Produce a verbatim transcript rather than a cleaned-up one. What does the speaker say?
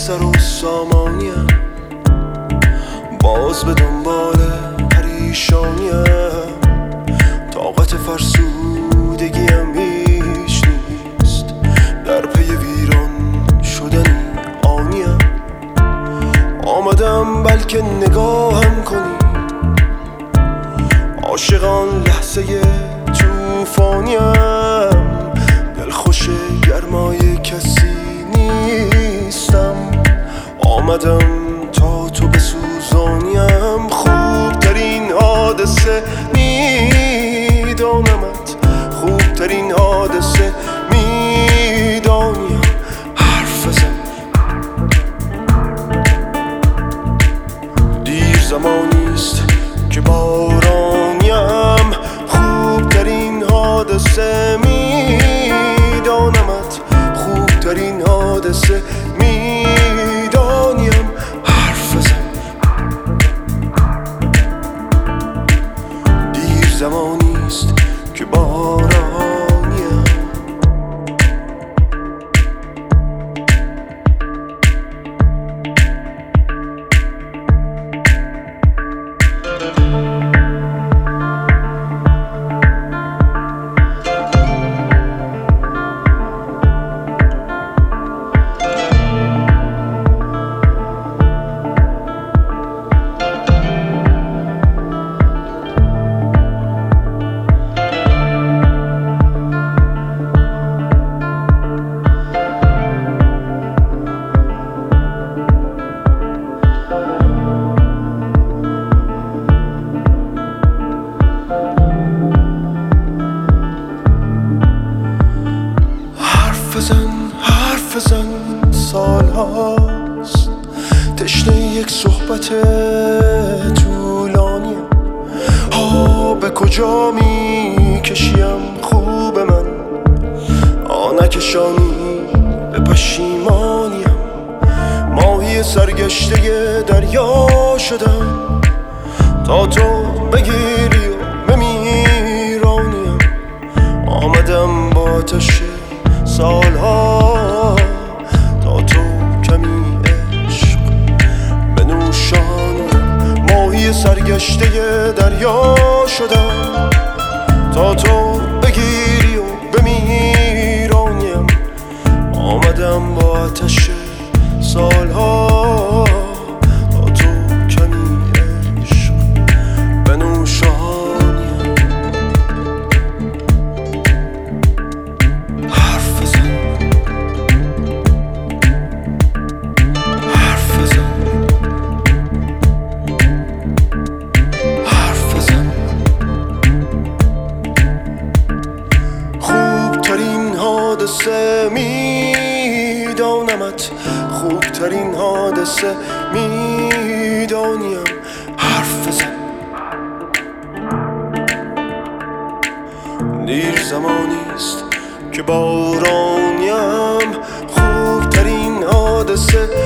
سر و سامانیم، باز به دنبال پریشانیم. طاقت فرسودگیم هیچ نیست، در پی ویران شدن آنیم. آمدم بلکه نگاهم کنی، عاشقان لحظه توفانیم. دلخوش گرمای کسی نیستم، آمدم تا تو بسوزانیم. خوبترین حادثه میدانمت، خوبترین حادثه میدانیم. حرف بزن، دیر زمانیست که بارانیم. خوبترین حادثه میدانمت، خوبترین حادثه میدانیم. حرف بزن، دیر زمانیست که بارانیم. حرف بزن، سال هاست تشنه یک صحبت طولانیم. ها به کجا می کشیم خوب من، آنکشانی به پشیمانیم. ماهی سرگشته دریا شدم تا تو بگیری و بمیرانیم. آمدم با آتش سالها تا تو کمی عشق بنوشانیم. ماهی سرگشته دریا شدم تا تو بگیری و بمیرانیم. آمدم با آتش سالها تا تو کمی عشق بنوشانیم. حادثه میدانمت، خوبترین حادثه میدانیم. حرف بزن، دیر زمانیست که بارانیم. خوبترین حادثه